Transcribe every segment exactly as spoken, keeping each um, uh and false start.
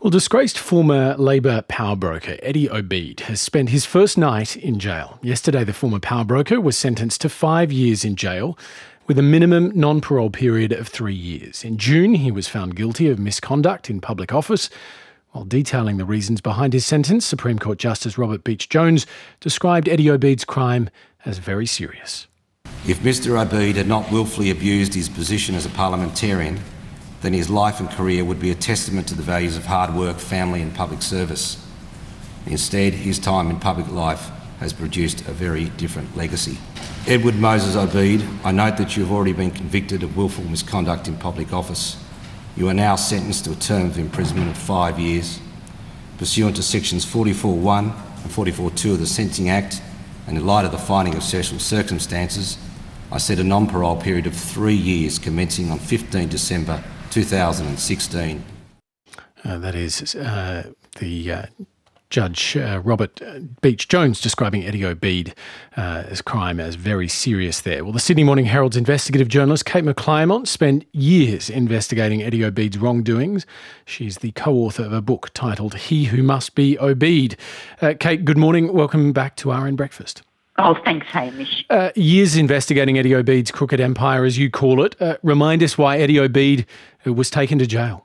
Well, disgraced former Labor power broker Eddie Obeid has spent his first night in jail. Yesterday, the former power broker was sentenced to five years in jail with a minimum non-parole period of three years. In June, he was found guilty of misconduct in public office. While detailing the reasons behind his sentence, Supreme Court Justice Robert Beech-Jones described Eddie Obeid's crime as very serious. If Mr Obeid had not willfully abused his position as a parliamentarian, then his life and career would be a testament to the values of hard work, family and public service. Instead, his time in public life has produced a very different legacy. Edward Moses Obeid, I note that you have already been convicted of willful misconduct in public office. You are now sentenced to a term of imprisonment of five years. Pursuant to sections forty-four one and forty-four two of the Sentencing Act, and in light of the finding of special circumstances, I set a non-parole period of three years commencing on fifteenth December two thousand sixteen. Uh, that is uh, the uh, Judge uh, Robert Beech-Jones describing Eddie Obeid uh, as crime as very serious there. Well, the Sydney Morning Herald's investigative journalist Kate McClymont spent years investigating Eddie Obeid's wrongdoings. She's the co-author of a book titled He Who Must Be Obeid. Uh, Kate, good morning. Welcome back to R N Breakfast. Oh, thanks, Hamish. Uh, years investigating Eddie Obeid's crooked empire, as you call it. Uh, remind us why Eddie Obeid was taken to jail.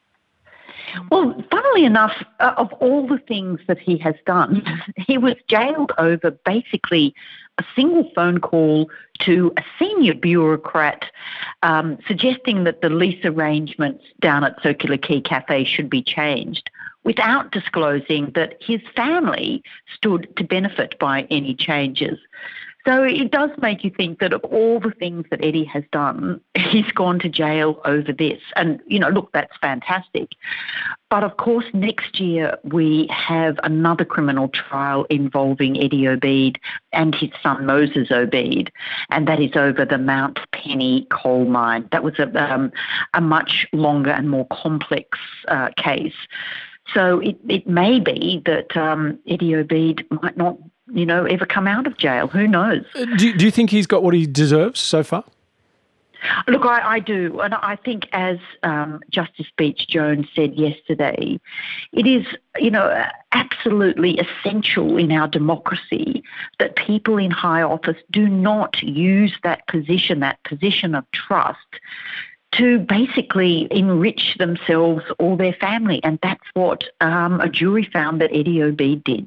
Well, funnily enough, uh, of all the things that he has done, he was jailed over basically a single phone call to a senior bureaucrat um, suggesting that the lease arrangements down at Circular Quay Cafe should be changed, without disclosing that his family stood to benefit by any changes. So it does make you think that of all the things that Eddie has done, he's gone to jail over this. And, you know, look, that's fantastic. But of course, next year we have another criminal trial involving Eddie Obeid and his son Moses Obeid, and that is over the Mount Penny coal mine. That was a, um, a much longer and more complex uh, case. So it, it may be that um, Eddie Obeid might not, you know, ever come out of jail. Who knows? Do, do you think he's got what he deserves so far? Look, I, I do. And I think, as um, Justice Beech-Jones said yesterday, it is, you know, absolutely essential in our democracy that people in high office do not use that position, that position of trust, to basically enrich themselves or their family. And that's what um, a jury found that Eddie Obeid did.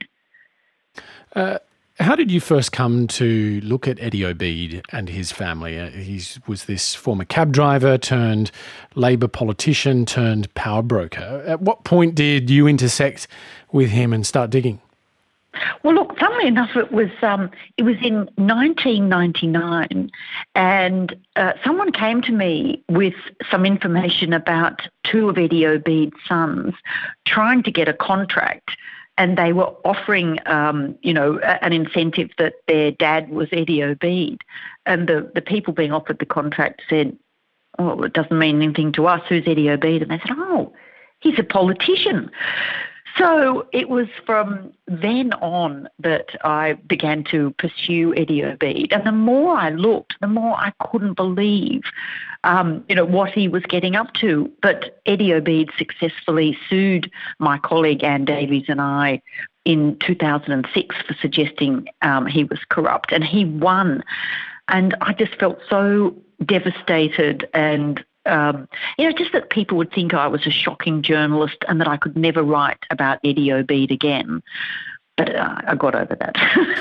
Uh, how did you first come to look at Eddie Obeid and his family? Uh, he was this former cab driver turned Labor politician turned power broker. At what point did you intersect with him and start digging? Well, look, funnily enough, it was um, it was in nineteen ninety-nine, and uh, someone came to me with some information about two of Eddie Obeid's sons trying to get a contract, and they were offering, um, you know, an incentive that their dad was Eddie Obeid, and the the people being offered the contract said, "Oh, it doesn't mean anything to us. Who's Eddie Obeid?" And they said, "Oh, he's a politician." So it was from then on that I began to pursue Eddie Obeid. And the more I looked, the more I couldn't believe, um, you know, what he was getting up to. But Eddie Obeid successfully sued my colleague Anne Davies and I in two thousand six for suggesting um, he was corrupt. And he won. And I just felt so devastated and Um, you know, just that people would think I was a shocking journalist and that I could never write about Eddie Obeid again. But uh, I got over that.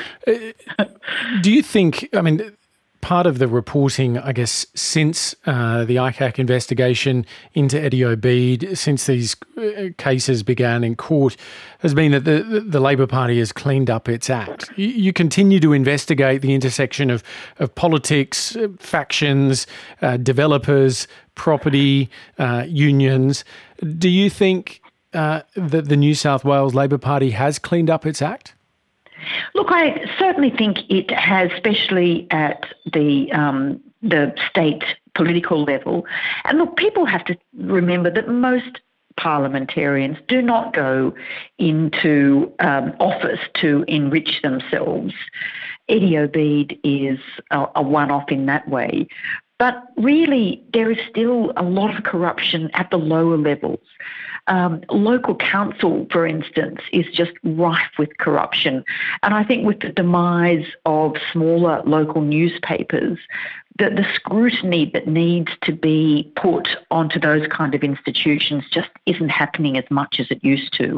Do you think, I mean, part of the reporting, I guess, since uh, the I C A C investigation into Eddie Obeid, since these cases began in court, has been that the, the Labor Party has cleaned up its act. You, you continue to investigate the intersection of, of politics, factions, uh, developers, property, uh, unions. Do you think uh, that the New South Wales Labor Party has cleaned up its act? Look, I certainly think it has, especially at the um, the state political level. And look, people have to remember that most parliamentarians do not go into um, office to enrich themselves. Eddie Obeid is a, a one-off in that way. But really, there is still a lot of corruption at the lower levels. Um, local council, for instance, is just rife with corruption. And I think with the demise of smaller local newspapers, the, the scrutiny that needs to be put onto those kind of institutions just isn't happening as much as it used to.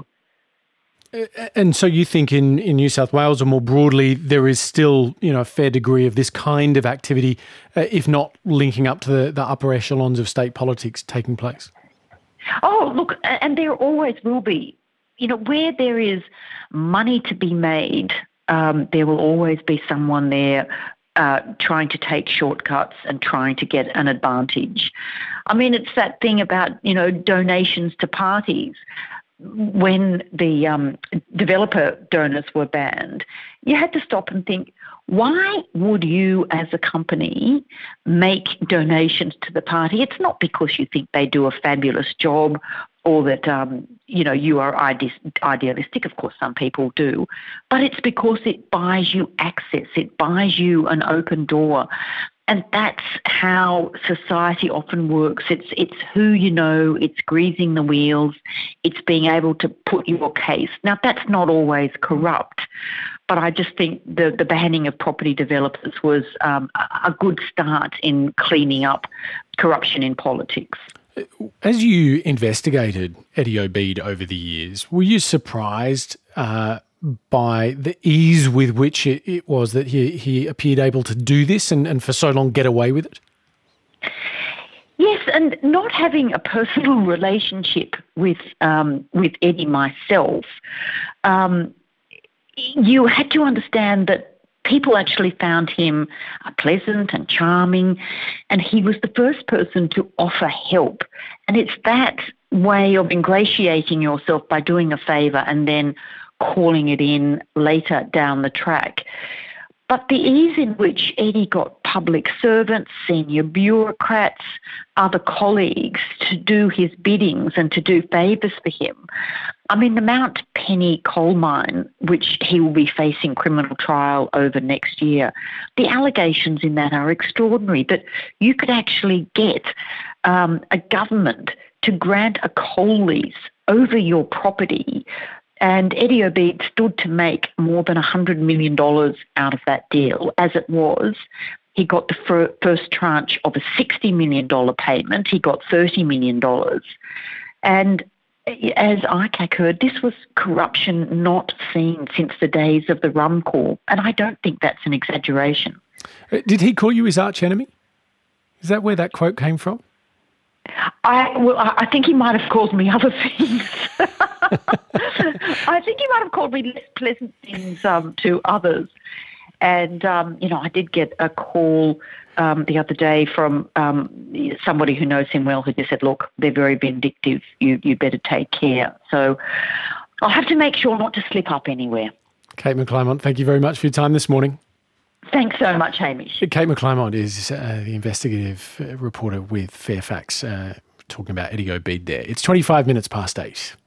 And so you think in, in New South Wales, or more broadly, there is still, you know, a fair degree of this kind of activity, uh, if not linking up to the, the upper echelons of state politics taking place? Oh, look, and there always will be. You know, where there is money to be made, um, there will always be someone there uh, trying to take shortcuts and trying to get an advantage. I mean, it's that thing about, you know, donations to parties. When the um, developer donors were banned, you had to stop and think, why would you as a company make donations to the party? It's not because you think they do a fabulous job or that, um, you know, you are ide- idealistic. Of course, some people do. But it's because it buys you access. It buys you an open door. And that's how society often works. It's it's who you know, it's greasing the wheels, it's being able to put your case. Now, that's not always corrupt, but I just think the, the banning of property developers was um, a good start in cleaning up corruption in politics. As you investigated Eddie Obeid over the years, were you surprised uh, by the ease with which it, it was that he, he appeared able to do this and, and for so long get away with it? Yes, and not having a personal relationship with um, with Eddie myself, um, you had to understand that people actually found him pleasant and charming, and he was the first person to offer help. And it's that way of ingratiating yourself by doing a favour and then calling it in later down the track. But the ease in which Eddie got public servants, senior bureaucrats, other colleagues to do his biddings and to do favours for him. I mean, the Mount Penny coal mine, which he will be facing criminal trial over next year, the allegations in that are extraordinary, that you could actually get um, a government to grant a coal lease over your property. And Eddie Obeid stood to make more than one hundred million dollars out of that deal. As it was, he got the fir- first tranche of a sixty million dollars payment. He got thirty million dollars. And as I C A C heard, this was corruption not seen since the days of the Rum Corps. And I don't think that's an exaggeration. Did he call you his arch enemy? Is that where that quote came from? I well, I think he might have called me other things. I think he might have called me less pleasant things um, to others. And, um, you know, I did get a call um, the other day from um, somebody who knows him well who just said, look, they're very vindictive. You, you better take care. So I'll have to make sure not to slip up anywhere. Kate McClymont, thank you very much for your time this morning. Thanks so much, Hamish. Kate McClymont is uh, the investigative reporter with Fairfax, uh, talking about Eddie Obeid there. It's twenty-five minutes past eight.